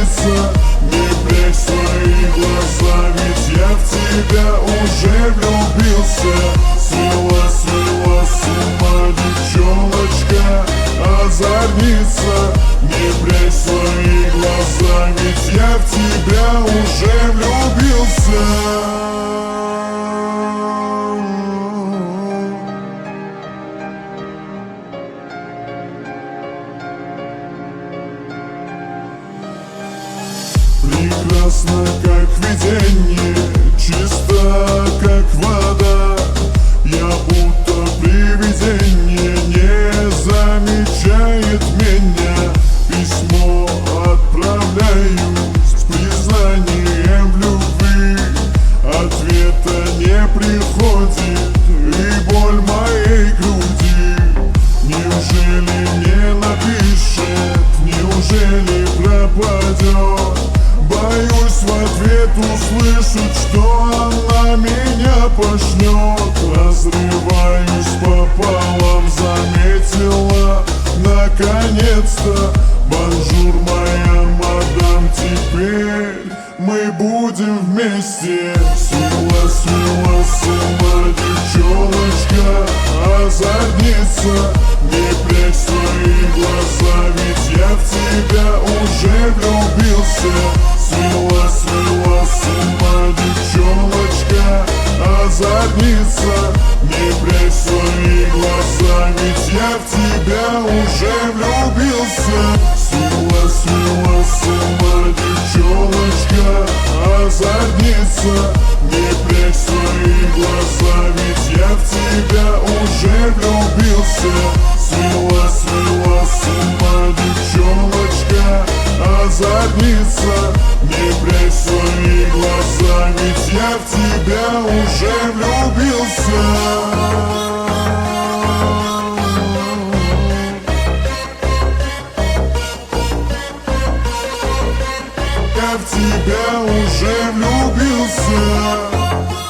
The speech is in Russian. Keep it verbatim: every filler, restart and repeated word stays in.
озарниться. Не прячь свои глаза, ведь я в тебя уже влюбился. Свела, свела с ума девчоночка, озарниться. Не прячь свои глаза, ведь я в тебя уже влюбился. Прекрасно, как видение, чисто, как вода. Я будто привидение, не замечает меня. Письмо отправляю с признанием в любви. Ответа не приходит, и боль моей груди. Неужели не напишет, неужели пропадет? Боюсь в ответ услышать, что она меня пошлет. Разрываюсь пополам, заметила наконец-то. Бонжур, моя мадам, теперь мы будем вместе. Свела, свела с ума девчоночка, озарниться. Не прячь свои глаза, ведь я в тебя уже влюбился. Свела, свела с ума девчоночка, озарниться. Не прячь свои глаза, ведь я в тебя уже влюбился. Свела, свела с ума девчоночка, озарниться. Не прячь свои глаза, ведь я в тебя уже влюбился. Свела, свела с ума девчоночка, озарниться. Не прячь свои глаза, ведь я в тебя уже влюбился. Я в тебя уже влюбился.